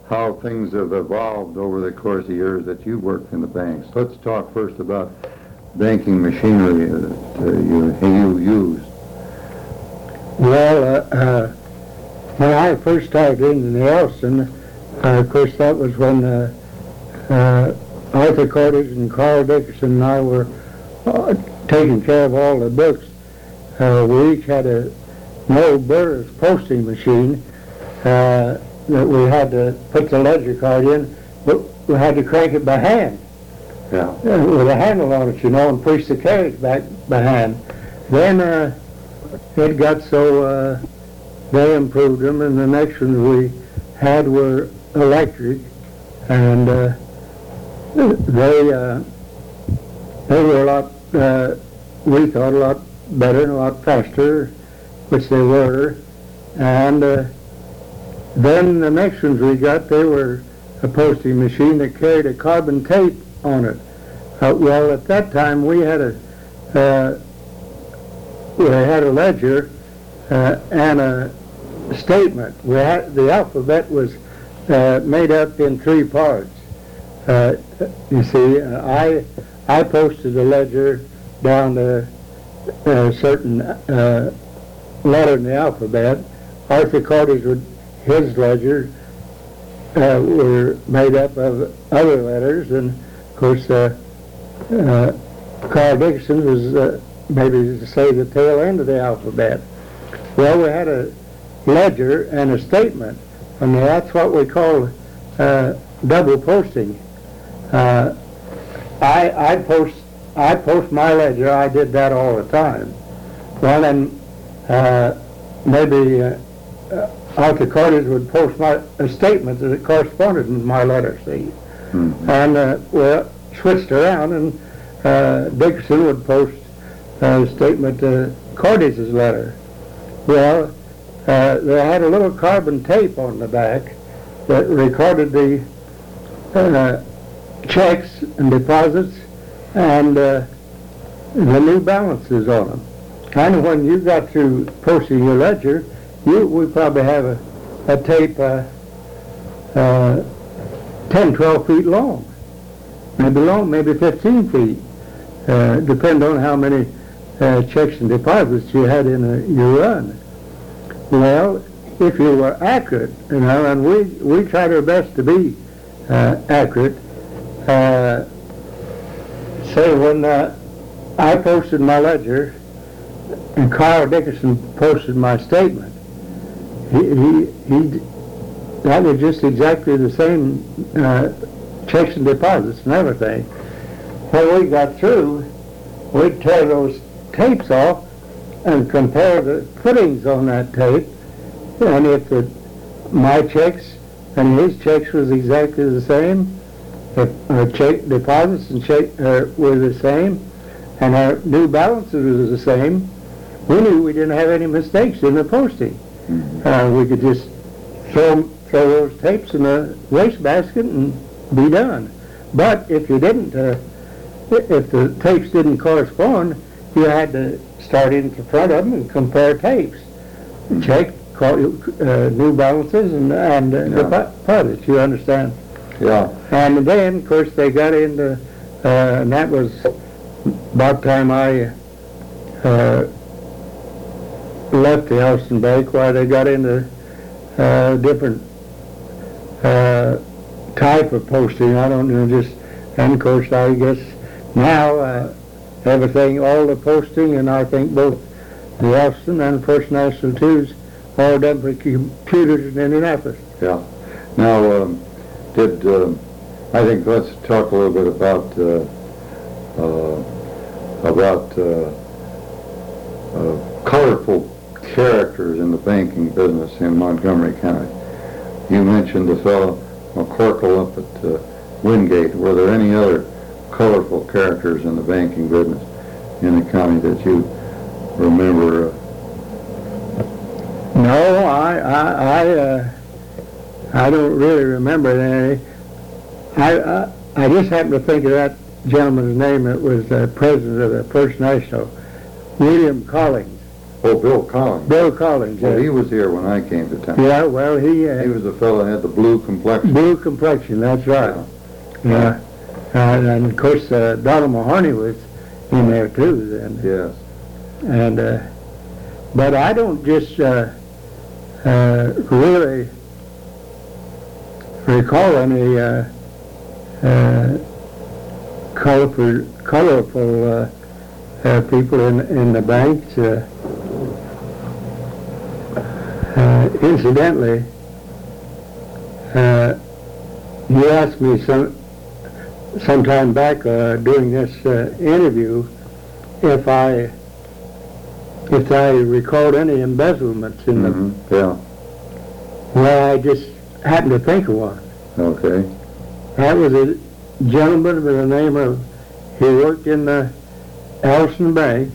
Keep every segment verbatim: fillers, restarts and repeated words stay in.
how things have evolved over the course of years that you worked in the banks. Let's talk first about banking machinery that uh, you, you used. Well, uh, uh, when I first started in the Elston, uh, of course that was when uh, uh, Arthur Cordes and Carl Dickerson and I were uh, taking care of all the books. Uh, we each had a, an old Burris posting machine uh, that we had to put the ledger card in, but we had to crank it by hand. Yeah. Uh, with a handle on it, you know, and push the carriage back by hand. Then uh, it got so uh, they improved them, and the next ones we had were electric, and uh, they uh, they were a lot, uh, we thought, a lot better and a lot faster, which they were. And uh, then the next ones we got, they were a posting machine that carried a carbon tape on it. Uh, well, at that time we had a uh, we had a ledger uh, and a statement. We had, the alphabet was uh, made up in three parts. Uh, you see, uh, I I posted the ledger down to a certain uh, letter in the alphabet. Arthur Cordes would, his ledger uh, were made up of other letters, and of course uh, uh, Carl Dickerson was uh, maybe to say the tail end of the alphabet. Well, we had a ledger and a statement, and that's what we call uh, double posting. Uh, I I post I post my ledger. I did that all the time. Well, then uh, maybe uh, uh, Arthur Cordes would post my a statement that corresponded with my letter, see, mm-hmm. and uh, well switched around, and uh, Dickerson would post a statement to Cordes' letter. Well, uh, they had a little carbon tape on the back that recorded the uh, checks and deposits and uh, the new balances on them. And when you got through posting your ledger, you we probably have a, a tape uh, uh, ten, twelve feet long, maybe long, maybe fifteen feet, uh, depending on how many uh, checks and deposits you had in a, your run. Well, if you were accurate, you know, and we we tried our best to be uh, accurate. Uh, say when uh, I posted my ledger and Carl Dickerson posted my statement, he, he, he that was just exactly the same uh, checks and deposits and everything. When we got through, we'd tear those tapes off and compare the footings on that tape, and if the, my checks and his checks was exactly the same, if our check deposits and check uh, were the same, and our new balances were the same, we knew we didn't have any mistakes in the posting. Mm-hmm. Uh, we could just throw throw those tapes in the wastebasket and be done. But if you didn't, uh, if the tapes didn't correspond, you had to start in front of them and compare tapes, mm-hmm. check uh, new balances and and uh, yeah. deposits. You understand? Yeah. And then, of course, they got into, uh, and that was about the time I uh, left the Elston Bank, where they got into uh, different uh, type of posting. I don't know, just, and of course, I guess now uh, everything, all the posting, and I think both the Elston and First National twos, all done for computers in Indianapolis. Yeah. Now, um, did uh, I think let's talk a little bit about uh, uh, about uh, uh, colorful characters in the banking business in Montgomery County. You mentioned the fellow McCorkle up at uh, Wingate. Were there any other colorful characters in the banking business in the county that you remember? Uh, no, I I I, uh, I don't really remember any. I, I I just happen to think of that gentleman's name. It was the president of the First National, William Collins. Oh, Bill Collins. Bill Collins. Well, yeah. he was here when I came to town. Yeah, well, he, uh, He was the fellow that had the blue complexion. blue complexion, that's right. Yeah. And, and of course, uh, Donald Mahoney was in there too then. Yes. And, uh, but I don't just, uh, uh, really recall any, uh, uh, colorful, colorful, uh, uh, people in, in the banks. Uh, uh, incidentally, uh, you asked me some, some time back, uh, during this, uh, interview if I, if I recalled any embezzlements in Mhm, the, yeah, well, I just happened to think of one. okay. That was a gentleman by the name of, he worked in the Allison Bank,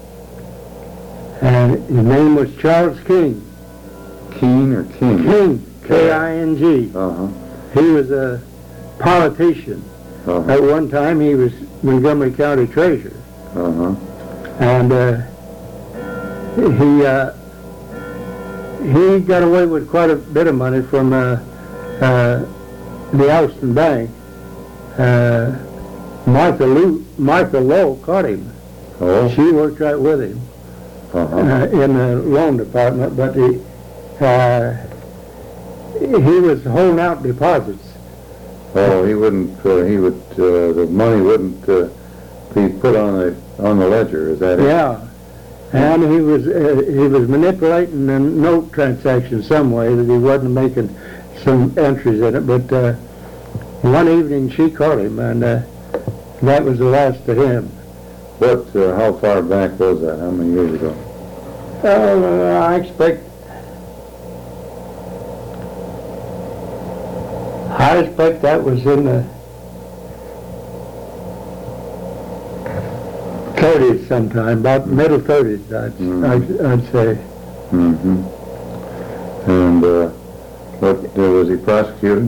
and his name was Charles King. Keen or King? King, K I N G. Uh-huh, He was a politician. uh-huh, At one time, he was Montgomery County Treasurer. uh-huh, And uh, he uh, he got away with quite a bit of money from uh, uh, the Alston Bank. Uh, Martha Lou, Martha Lowe caught him. oh, She worked right with him uh-huh, uh, in the loan department, but he uh, he was holding out deposits. oh, he wouldn't, uh, he would, uh, the money wouldn't, uh, be put on the, on the ledger, is that it? Yeah, and he was uh, he was manipulating the note transaction some way that he wasn't making some entries in it. But uh, one evening she caught him, and uh, that was the last of him. What, uh, how far back was that? How many years ago? Uh, I expect I expect that was in the thirties sometime, about middle thirties, I'd, Mhm. I'd, I'd say. Mm-hmm. And, uh, what, uh, was he prosecuted?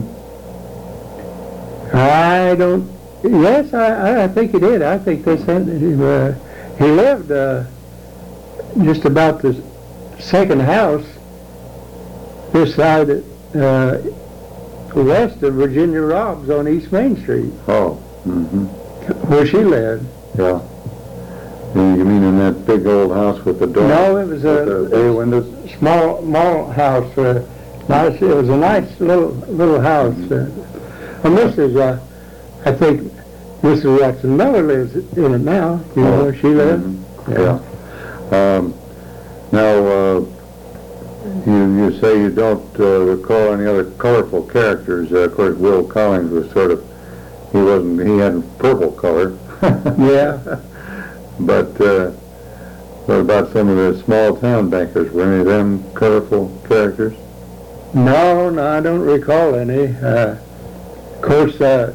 I don't, yes, I, I think he did. I think they sent him, uh, he lived uh, just about the second house this side, uh, west of Virginia Robs on East Main Street, Oh, mm-hmm, where she lived. yeah. You mean in that big old house with the door? No, it was with the bay a windows? small, small house. Uh, nice. It was a nice little little house. Uh, well, Missus Uh, I think Missus Watson Miller lives in it now. You know where she lives? Mhm, yeah. Um, now, uh, you, you say you don't uh, recall any other colorful characters. Uh, of course, Will Collins was sort of, he wasn't, he had purple color. Yeah. But uh, what about some of the small town bankers? Were any of them colorful characters? No, no, I don't recall any. Uh, of course, uh,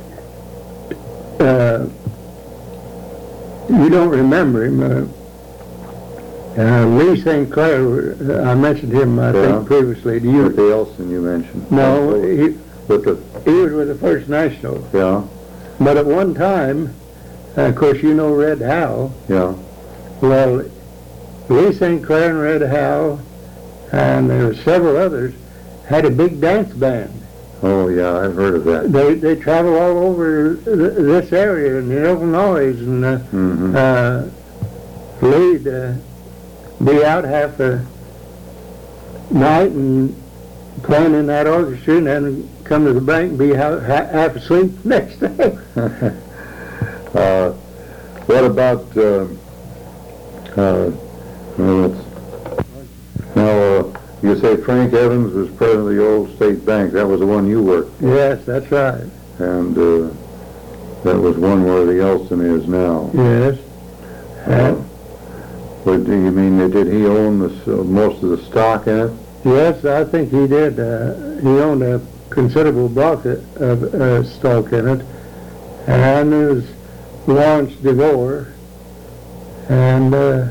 uh, you don't remember him. Uh, uh, Lee Saint Clair, uh, I mentioned him, I Yeah. think, previously. Do With you? the Elson you mentioned. No, he, With the, he was with the First National. yeah, But at one time, uh, of course, you know Red Howe. yeah, Well, Lee Saint Clair and Red Howe, and there were several others, had a big dance band. oh yeah, I've heard of that. They they travel all over th- this area in Illinois, and uh, Mm-hmm. uh, Lee'd uh, be out half the night and playing in that orchestra, and then come to the bank and be half, half asleep next day. uh, what about, uh, uh, well, it's, now, uh, you say Frank Evans was president of the old state bank. That was the one you worked, Yes, that's right. and uh, that was one where the Elston is now. Yes. Uh, And, but do you mean that did he own the, s- uh, most of the stock in it? yes, I think he did. Uh, he owned a considerable block of uh, stock in it. And there was Lawrence DeVore, and uh,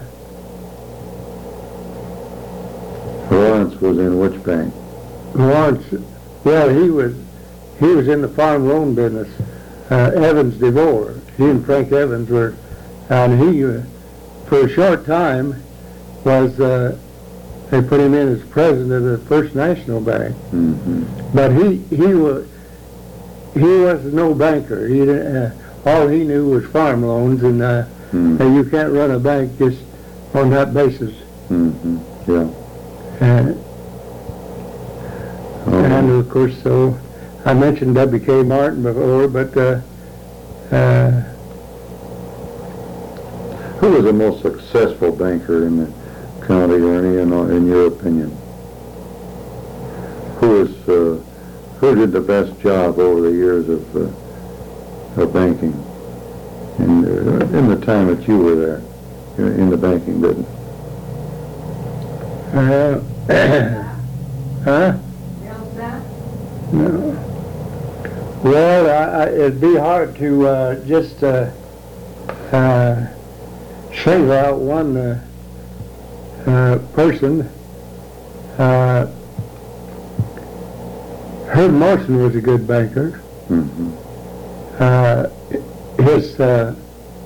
Lawrence was in which bank? Lawrence, well, he was he was in the farm loan business. Uh, Evans DeVore, he and Frank Evans were, and he, uh, for a short time, was uh, they put him in as president of the First National Bank. Mm-hmm. But he he was he was no banker. He uh, all he knew was farm loans, and, uh, mm-hmm. and you can't run a bank just on that basis. Mm-hmm. Yeah. And, Oh. and of course, so I mentioned W K Martin before, but uh, uh, Who was the most successful banker in the county, Ernie, in, in your opinion? Who was, uh, who did the best job over the years of, uh, of banking in, uh, in the time that you were there, in in the banking business? uh, huh? No. Well, I, I, it'd be hard to uh, just uh, uh, single out one uh, uh, person. Uh, Herb Morrison was a good banker. Mm-hmm. Uh, his, uh,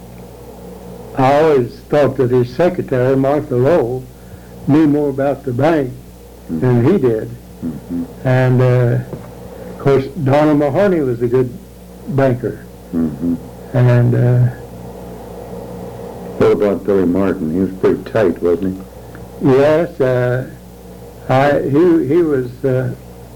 I always thought that his secretary, Martha Lowell, knew more about the bank mm-hmm. than he did. Mm-hmm. And uh, of course, Donald Mahoney was a good banker. Mm-hmm. And uh, What about Billy Martin? He was pretty tight, wasn't he? yes, uh, I he he was uh,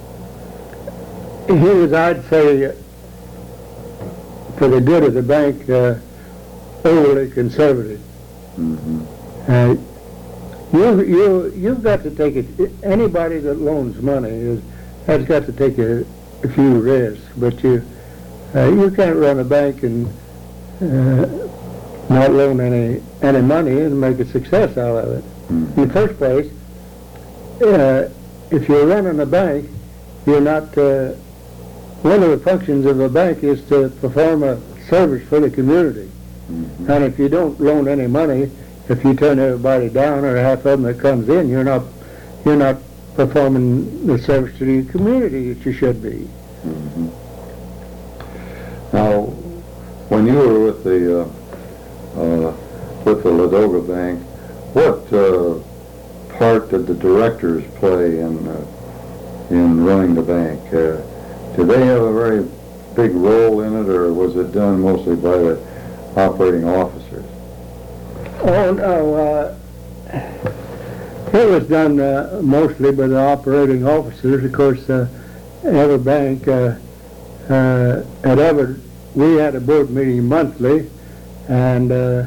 he was I'd say for the good of the bank uh, overly conservative. Mm-hmm. Uh, you you you've got to take it. Anybody that loans money is has got to take a, a few risks, but you uh, you can't run a bank and uh, not loan any any money and make a success out of it. Mm-hmm. In the first place, uh, if you're running a bank, you're not. Uh, one of the functions of a bank is to perform a service for the community. Mm-hmm. And if you don't loan any money, if you turn everybody down or half of them that comes in, you're not you're not performing the service to the community that you should be. Mm-hmm. Now, when you were with the uh, uh, with the Ladoga Bank, what uh, part did the directors play in uh, in running the bank? Uh, did they have a very big role in it, or was it done mostly by the operating officers? Oh no, uh, it was done uh, mostly by the operating officers. Of course, uh, every bank uh, uh, at Everett, we had a board meeting monthly, and uh,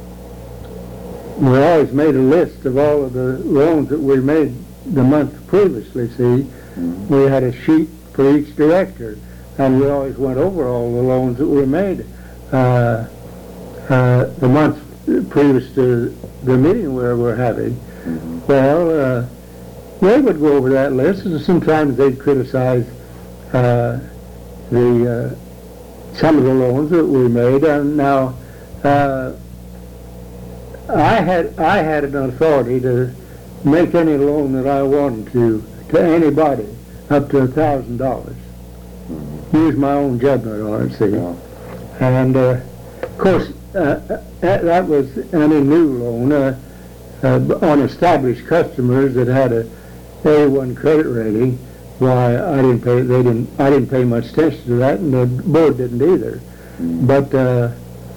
we always made a list of all of the loans that we made the month previously. See, Mm-hmm. we had a sheet for each director, and we always went over all the loans that we made uh, uh, the month previous to the meeting where we're having. Mm-hmm. Well, uh, they would go over that list, and sometimes they'd criticize uh, the uh, some of the loans that we made. And now, uh, I had I had an authority to make any loan that I wanted to to anybody up to a thousand dollars. Use my own judgment on it, see. Yeah. And uh, of course, uh, that, that was any new loan uh, uh, on established customers that had a A one credit rating. Why I didn't pay. They didn't. I didn't pay much attention to that, and the board didn't either. Mm-hmm. But uh,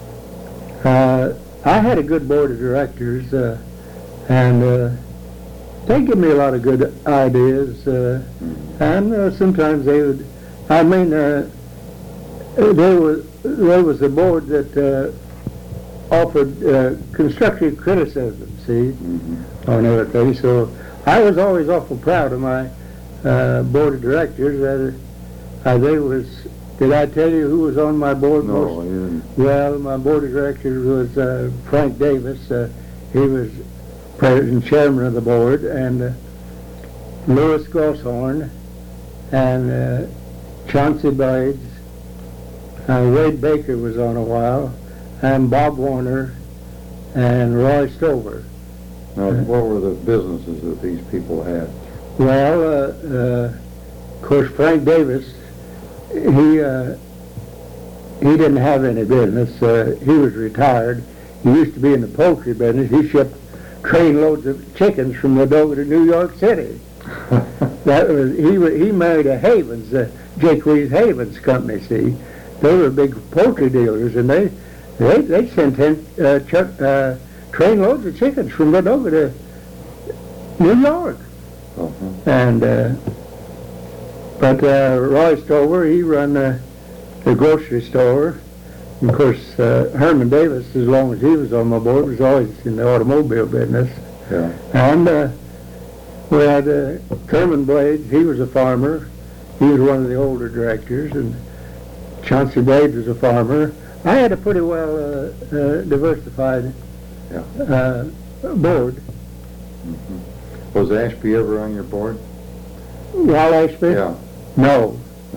uh, I had a good board of directors, uh, and uh, they give me a lot of good ideas. Uh, and uh, sometimes they would. I mean, uh, there was there was a board that uh, offered uh, constructive criticism, see, Mm-hmm. on everything. So I was always awful proud of my uh, board of directors. Uh, uh, they was. Did I tell you who was on my board? No, most? you didn't. Well, my board of directors was uh, Frank Davis. Uh, he was president and chairman of the board, and uh, Louis Gosshorn, and uh, Chauncey Blades, uh, Wade Baker was on a while, and Bob Warner, and Roy Stover. Now, what were the businesses that these people had? Well, uh, uh, of course, Frank Davis, he uh, he didn't have any business. Uh, he was retired. He used to be in the poultry business. He shipped trainloads of chickens from Ladoga to New York City. That was he. wa- He married a Havens, uh, Jake Reeves Havens company. See, they were big poultry dealers, and they they they sent in uh, chuck, uh, trainloads of chickens from Ladoga to New York. Uh-huh. And uh, but uh, Roy Stover, he run uh, the grocery store. And of course, uh, Herman Davis, as long as he was on my board, was always in the automobile business. Yeah. And uh, we had uh, Kerman Blades. He was a farmer. He was one of the older directors, and Chauncey Blades was a farmer. I had a pretty well uh, uh, diversified Yeah. uh, board. Mm-hmm. Was Ashby ever on your board? Wal Ashby? Yeah. No.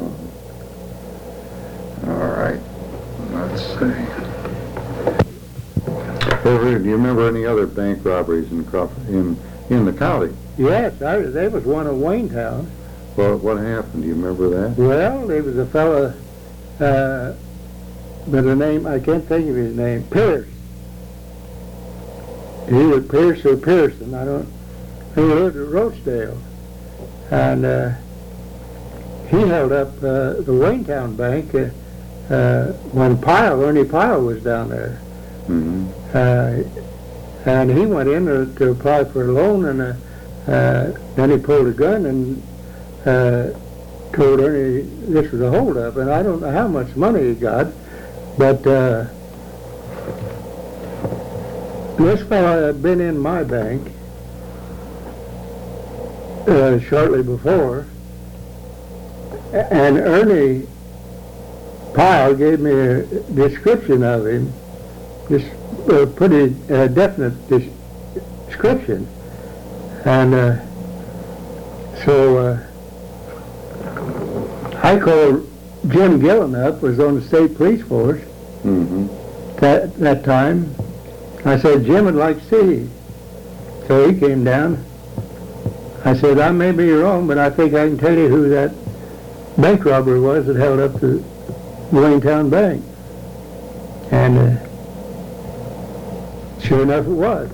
All right. Let's see. Ever, do you remember any other bank robberies in Crawford, in in the county? Yes, I, there was one in Waynetown. Well, what happened? Do you remember that? Well, there was a fellow uh, by the name, I can't think of his name, Pierce. Either Pierce or Pearson, I don't, he lived at Rochdale. And uh, he held up uh, the Waynetown Bank uh, uh, when Pyle, Ernie Pyle was down there. Mm-hmm. Uh, and he went in to, to apply for a loan, and uh, uh, then he pulled a gun and uh, told Ernie this was a holdup. And I don't know how much money he got, but uh, this fellow had been in my bank uh, shortly before, a- and Ernie Pyle gave me a description of him, just a pretty uh, definite des- description. And uh, so uh, I called Jim Gillen up, was on the state police force Mm-hmm. that, that time. I said, Jim would like to see you. So he came down. I said, I may be wrong, but I think I can tell you who that bank robber was that held up the Waynetown Bank. And uh, sure enough it was.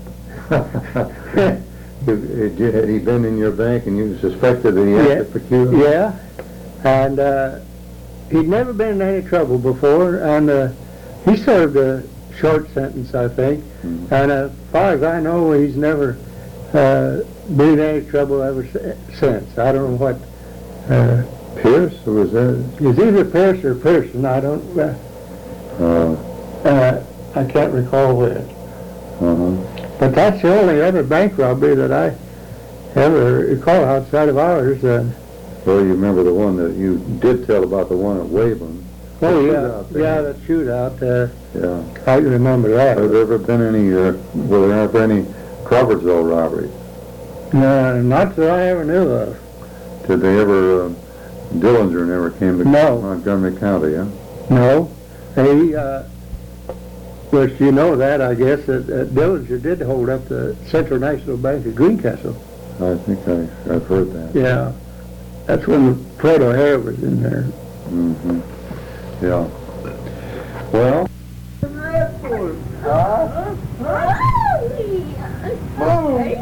Had had he been in your bank and you suspected that he had Yeah. to procure? Yeah, and uh, he'd never been in any trouble before, and uh, he served a short sentence, I think. Mhm. And uh, as far as I know, he's never uh, been in any trouble ever si- since. I don't know what. Uh, Pierce, or was that? it's either Pierce or Pearson. I don't. Uh, Uh, uh, I can't recall which. uh-huh. But that's the only other bank robbery that I ever recall outside of ours. Uh, Well, you remember the one that you did tell about, the one at Waveland. oh The yeah, shootout there. yeah, that shootout. Uh, Yeah. I can remember that. Have there ever been any, uh, were there ever any Crawfordsville robberies? No, not that I ever knew of. Did they ever, uh, Dillinger never came to No. Montgomery County, huh? No. He, uh, which you know that, I guess, that, that Dillinger did hold up the Central National Bank of Greencastle. I think I, I've heard that. Yeah. That's when Fred O'Hare was in there. Mm-hmm. Yeah. Well, Mommy!